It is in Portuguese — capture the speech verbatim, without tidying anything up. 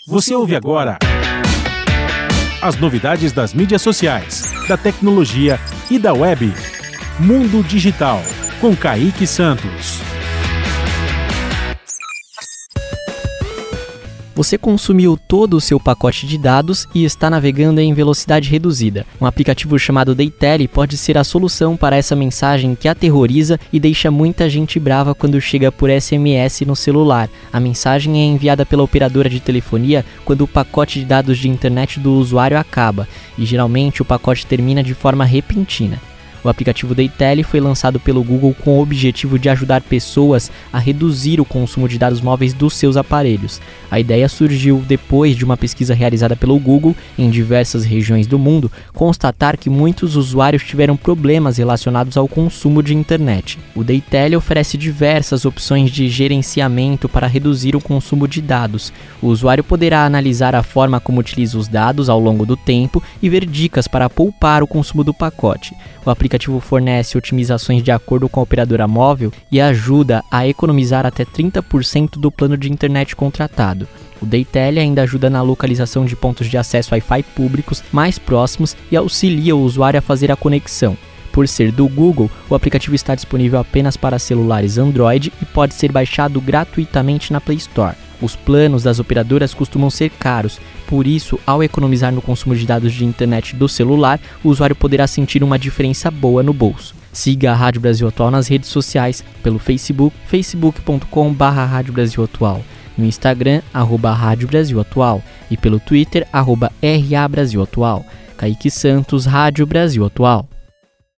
Você ouve agora as novidades das mídias sociais, da tecnologia e da web. Mundo Digital, com Kaique Santos. Você consumiu todo o seu pacote de dados e está navegando em velocidade reduzida. Um aplicativo chamado Daytele pode ser a solução para essa mensagem que aterroriza e deixa muita gente brava quando chega por S M S no celular. A mensagem é enviada pela operadora de telefonia quando o pacote de dados de internet do usuário acaba, e geralmente o pacote termina de forma repentina. O aplicativo Daytele foi lançado pelo Google com o objetivo de ajudar pessoas a reduzir o consumo de dados móveis dos seus aparelhos. A ideia surgiu depois de uma pesquisa realizada pelo Google em diversas regiões do mundo constatar que muitos usuários tiveram problemas relacionados ao consumo de internet. O Daytele oferece diversas opções de gerenciamento para reduzir o consumo de dados. O usuário poderá analisar a forma como utiliza os dados ao longo do tempo e ver dicas para poupar o consumo do pacote. O aplicativo fornece otimizações de acordo com a operadora móvel e ajuda a economizar até trinta por cento do plano de internet contratado. O Daytele ainda ajuda na localização de pontos de acesso Wi-Fi públicos mais próximos e auxilia o usuário a fazer a conexão. Por ser do Google, o aplicativo está disponível apenas para celulares Android e pode ser baixado gratuitamente na Play Store. Os planos das operadoras costumam ser caros, por isso, ao economizar no consumo de dados de internet do celular, o usuário poderá sentir uma diferença boa no bolso. Siga a Rádio Brasil Atual nas redes sociais, pelo Facebook, facebook ponto com barra Rádio Brasil Atual, no Instagram, arroba Rádio Brasil Atual, e pelo Twitter, arroba R A Brasil Atual. Kaique Santos, Rádio Brasil Atual.